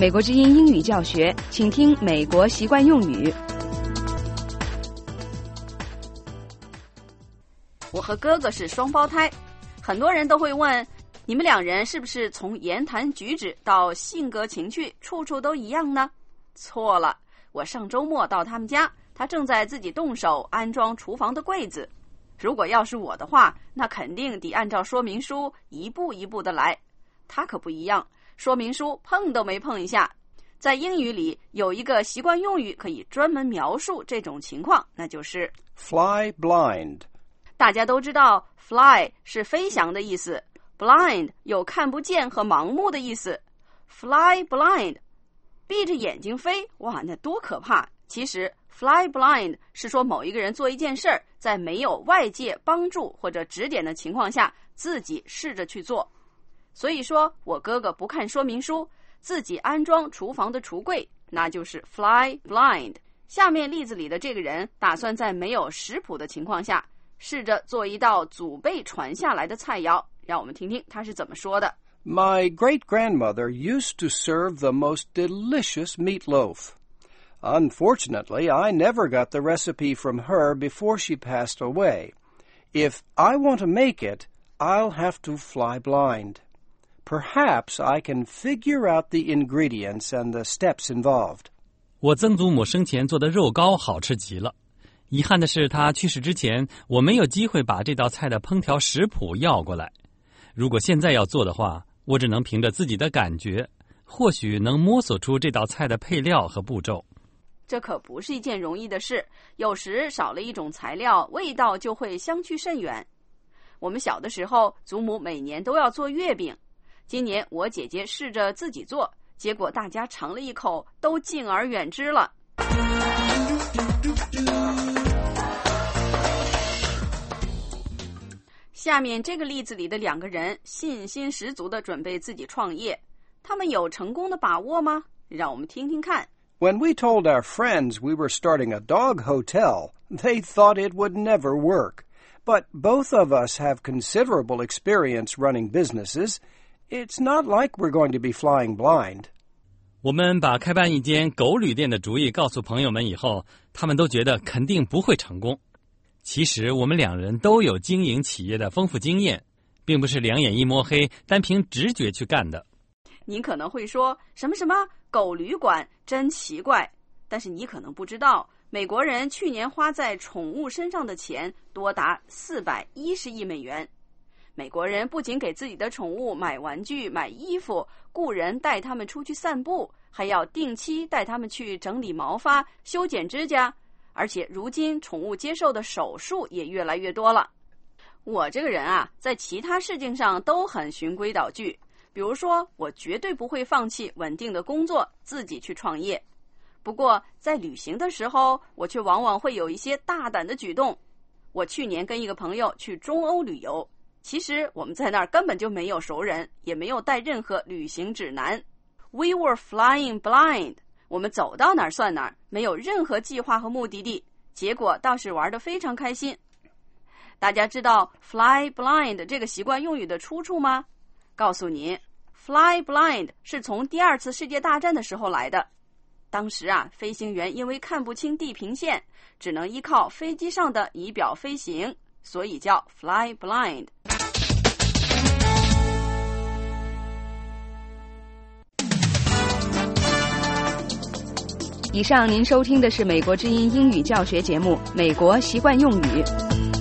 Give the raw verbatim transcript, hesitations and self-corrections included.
美国之音英语教学，请听美国习惯用语。 我和哥哥是双胞胎，很多人都会问，你们两人是不是从言谈举止到性格情趣，处处都一样呢？错了，我上周末到他们家，他正在自己动手安装厨房的柜子。如果要是我的话，那肯定得按照说明书一步一步的来。他可不一样，说明书碰都没碰一下。在英语里有一个习惯用语可以专门描述这种情况，那就是 fly blind。 大家都知道 fly 是飞翔的意思， blind 有看不见和盲目的意思。 fly blind 闭着眼睛飞，哇，那多可怕。其实 fly blind 是说某一个人做一件事儿，在没有外界帮助或者指点的情况下，自己试着去做。所以说我哥哥不看说明书，自己安装厨房的橱柜，那就是 fly blind。 下面例子里的这个人打算在没有食谱的情况下试着做一道祖辈传下来的菜肴，让我们听听他是怎么说的。 My great-grandmother used to serve the most delicious meatloaf. Unfortunately, I never got the recipe from her before she passed away. If I want to make it, I'll have to fly blind.Perhaps I can figure out the ingredients and the steps involved. 我曾祖母生前做的肉糕好吃极了，遗憾的是她去世之前，我没有机会把这道菜的烹调食谱要过来。如果现在要做的话，我只能凭着自己的感觉，或许能摸索出这道菜的配料和步骤。 这可不是一件容易的事，有时少了一种材料，味道就会相去甚远。我们小的时候，祖母每年都要做月饼，今年我姐姐试着自己做，结果大家尝了一口都敬而远之了。下面这个例子里的两个人信心十足地准备自己创业，他们有成功的把握吗？让我们听听看。 When we told our friends we were starting a dog hotel, they thought it would never work.But both of us have considerable experience running businesses. It's not like we're going to be flying blind. 我们把开办一间狗旅店的主意告诉朋友们以后，他们都觉得肯定不会成功。其实我们两人都有经营企业的丰富经验，并不是两眼一摸黑，单凭直觉去干的。 你可能会说，什么什么狗旅馆真奇怪，但是你可能不知道，美国人去年花在宠物身上的钱多达四百一十亿美元。美国人不仅给自己的宠物买玩具、买衣服，雇人带他们出去散步，还要定期带他们去整理毛发、修剪指甲，而且如今宠物接受的手术也越来越多了。我这个人啊，在其他事情上都很循规蹈矩，比如说，我绝对不会放弃稳定的工作，自己去创业。不过在旅行的时候，我却往往会有一些大胆的举动。我去年跟一个朋友去中欧旅游，其实我们在那儿根本就没有熟人，也没有带任何旅行指南。 We were flying blind， 我们走到哪儿算哪儿，没有任何计划和目的地，结果倒是玩得非常开心。大家知道 fly blind 这个习惯用语的出处吗？告诉你， fly blind 是从第二次世界大战的时候来的。当时啊，飞行员因为看不清地平线，只能依靠飞机上的仪表飞行，所以叫 fly blind。 以上您收听的是美国之音英语教学节目《美国习惯用语》。